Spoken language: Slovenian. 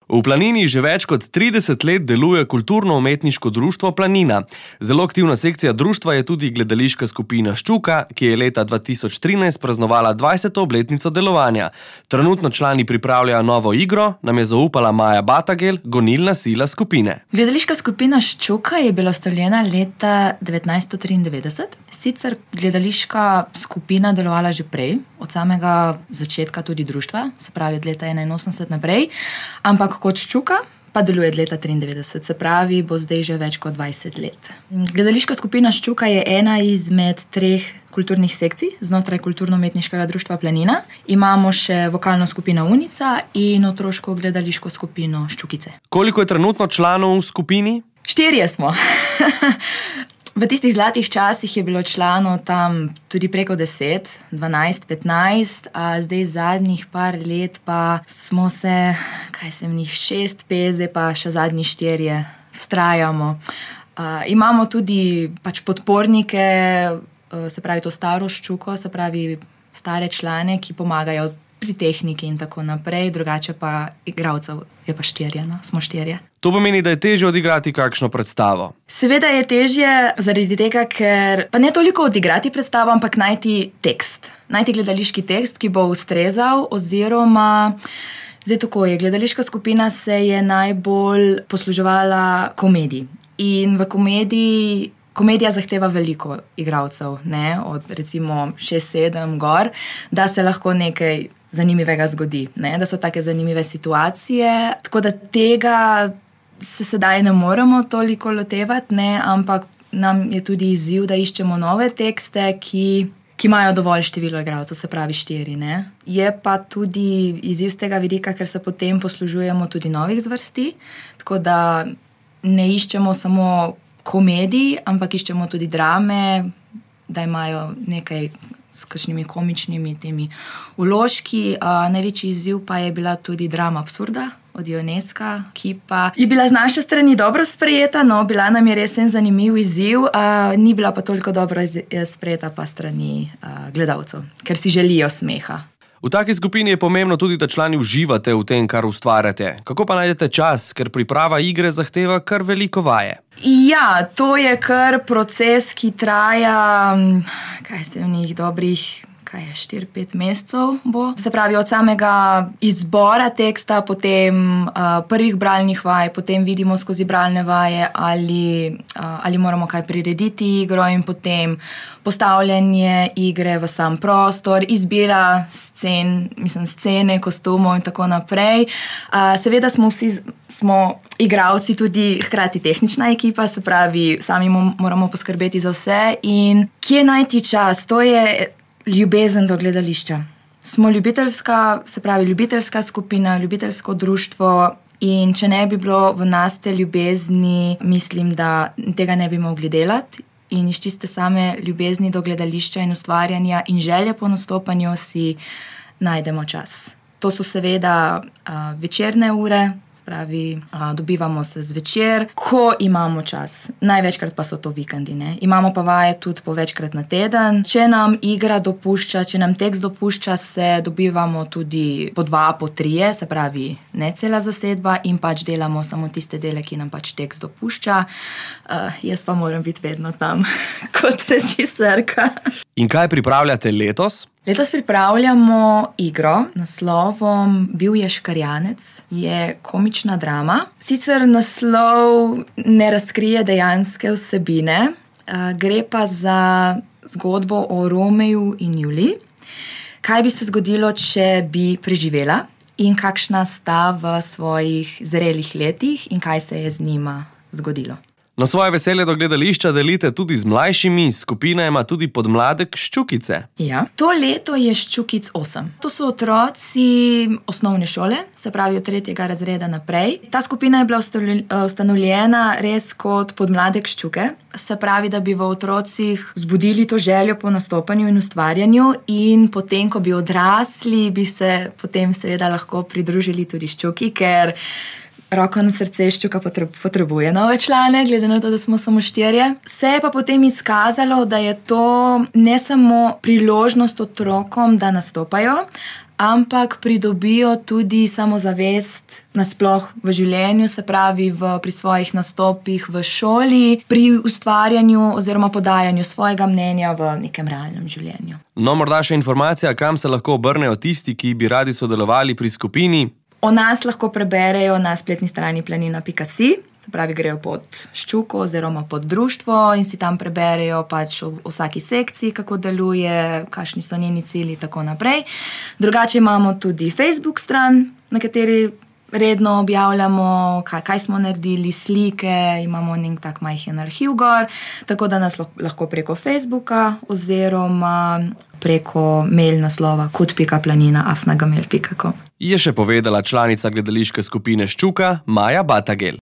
V Planini že več kot 30 let deluje kulturno-umetniško društvo Planina. Zelo aktivna sekcija društva je tudi gledališka skupina Ščuka, ki je leta 2013 praznovala 20. obletnico delovanja. Trenutno člani pripravljajo novo igro, nam je zaupala Maja Batagel, gonilna sila skupine. Gledališka skupina Ščuka je bila ustanovljena leta 1993. Sicer gledališka skupina delovala že prej, od samega začetka tudi društva, se pravi od leta 1981 naprej, ampak kot Ščuka pa deluje od leta 1993, se pravi, bo zdaj že več kot 20 let. Gledališka skupina Ščuka je ena izmed 3 kulturnih sekcij znotraj kulturno-umetniškega društva Planina. Imamo še vokalno skupino Unica in otroško gledališko skupino Ščukice. Koliko je trenutno članov v skupini? 4 smo. V tistih zlatih časih je bilo članov tam tudi preko 10, 12, 15, a zdaj zadnjih par let pa smo se, 6, 5, zdaj pa še zadnji 4 vztrajamo. Imamo tudi podpornike, se pravi to staro Ščuko, se pravi stare člane, ki pomagajo pri tehniki in tako naprej, drugače pa igralcev je pa 4, smo 4. To pomeni, da je težje odigrati kakšno predstavo. Seveda je težje zaradi tega, ker pa ne toliko odigrati predstavo, ampak najti tekst. Najti gledališki tekst, ki bo ustrezal, oziroma zdaj tako je, gledališka skupina se je najbolj posluževala komediji. In v komedija zahteva veliko igralcev, od recimo 6-7 gor, da se lahko nekaj zanimivega zgodi, da so take zanimive situacije, tako da tega se sedaj ne moremo toliko lotevati, ampak nam je tudi izziv, da iščemo nove tekste, ki imajo dovolj število igralcev, se pravi 4. Je pa tudi izziv z tega vidika, ker se potem poslužujemo tudi novih zvrsti, tako da ne iščemo samo komedij, ampak iščemo tudi drame, da imajo nekaj s kakšnimi komičnimi temi vložki. Največji izziv pa je bila tudi drama absurda od Ioneska, ki pa je bila z naše strani dobro sprejeta, bila nam je res en zanimiv izziv, ni bila pa toliko dobro sprejeta pa strani gledalcev, ker si želijo smeha. V taki skupini je pomembno tudi, da člani uživate v tem, kar ustvarjate. Kako pa najdete čas, ker priprava igre zahteva kar veliko vaje? Ja, to je kar proces, ki traja, v njih dobrih 4-5 mesecev bo. Se pravi, od samega izbora teksta, potem prvih bralnih vaj, potem vidimo skozi bralne vaje, ali moramo kaj prirediti igro in potem postavljanje igre v sam prostor, izbira scene, kostumov in tako naprej. Seveda smo igralci tudi hkrati tehnična ekipa, se pravi, sami moramo poskrbeti za vse in kje najti čas, to je ljubezen do gledališča. Smo ljubiteljska skupina, ljubiteljsko društvo in če ne bi bilo v nas te ljubezni, mislim, da tega ne bi mogli delati in iz čiste same ljubezni do gledališča in ustvarjanja in želje po nastopanju si najdemo čas. To so seveda večerne ure, pravi, dobivamo se zvečer, ko imamo čas. Največkrat pa so to vikendi, Imamo pa vaje tudi po večkrat na teden. Če nam igra dopušča, če nam tekst dopušča, se dobivamo tudi po 2, po 3, se pravi, ne cela zasedba in delamo samo tiste dele, ki nam tekst dopušča. Jaz pa moram biti vedno tam kot režiserka. In kaj pripravljate letos? Letos pripravljamo igro naslovom Bil je škarjanec, je komična drama. Sicer naslov ne razkrije dejanske vsebine, gre pa za zgodbo o Romeju in Juliji. Kaj bi se zgodilo, če bi preživela in kakšna sta v svojih zrelih letih in kaj se je z njima zgodilo. Na svoje veselje do gledališča delite tudi z mlajšimi, skupina ima tudi podmladek Ščukice. Ja, to leto je Ščukic 8. To so otroci osnovne šole, se pravi od 3. razreda naprej. Ta skupina je bila ustanovljena res kot podmladek Ščuke, se pravi, da bi v otrocih vzbudili to željo po nastopanju in ustvarjanju in potem, ko bi odrasli, bi se potem seveda lahko pridružili tudi Ščuki, ker roko na srce Ščuka potrebuje nove člane, glede na to, da smo samo 4. Se je pa potem izkazalo, da je to ne samo priložnost otrokom, da nastopajo, ampak pridobijo tudi samozavest nasploh v življenju, se pravi pri svojih nastopih v šoli, pri ustvarjanju oziroma podajanju svojega mnenja v nekem realnem življenju. No, morda še informacija, kam se lahko obrnejo tisti, ki bi radi sodelovali pri skupini. O nas lahko preberejo na spletni strani planina.si, se pravi, grejo pod ščuko oziroma pod društvo in si tam preberejo pač o vsaki sekciji, kako deluje, kakšni so njeni cilji in tako naprej. Drugače imamo tudi Facebook stran, na kateri redno objavljamo, kaj smo naredili, slike, imamo nek tak majhen arhiv gor, tako da nas lahko preko Facebooka oziroma preko mail naslova kut.planina@gmail.com. Je še povedala članica gledališke skupine Ščuka Maja Batagel.